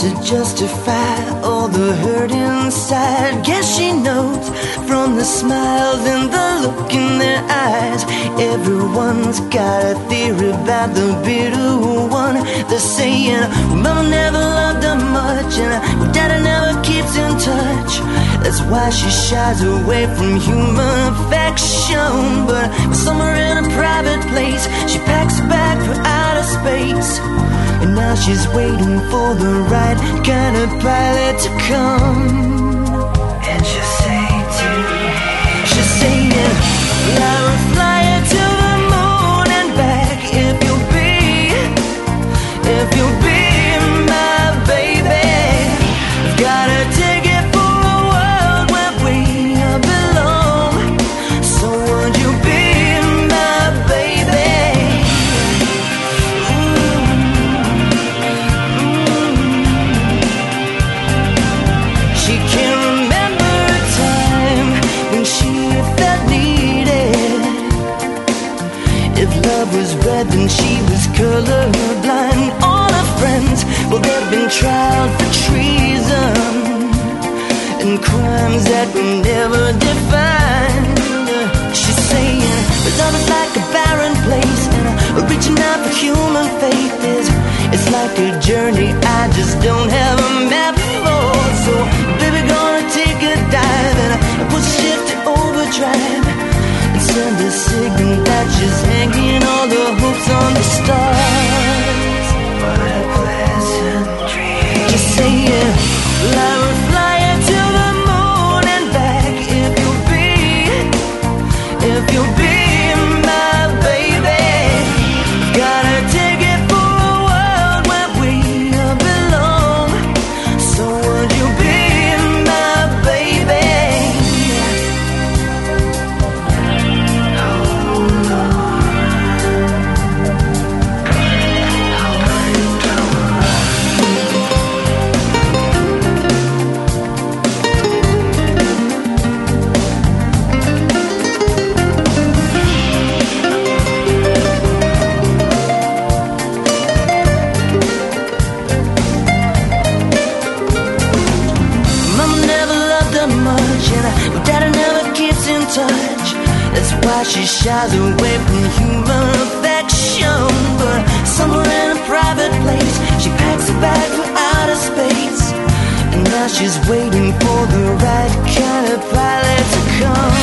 to justify all the hurt inside. Guess she knows from the smiles and the look in their eyes. Everyone's got a theory about the bitter one. They're saying mama never loved her much, and daddy never keeps in touch. That's why she shies away from human affection. But somewhere in a private place, she packs a bag for outer space. And now she's waiting for the right kind of pilot to come. And she'll say to me, she's saying, I will fly you to the moon and back if you'll be my baby. Got a ticket for a world where we belong. So would you be my baby? She can't remember a time when she felt needed. If love was red, then she was colorblind. All her friends, well, they've been tried for treason and crimes that were never defined. She's saying, but love is like a barren place, and reaching out for human faith it's like a journey I just don't have a map for. So, baby, gonna take a dive and put shit to overdrive and send a signal that she's hanging all the hopes on the stars. What a pleasant dream. Just saying, I will fly you to the moon and back if you'll be my baby. Got a ticket for a world where we belong. So would you be my baby? That's why she shies away from human affection. But somewhere in a private place, she packs a bag for outer space. And now she's waiting for the right kind of pilot to come.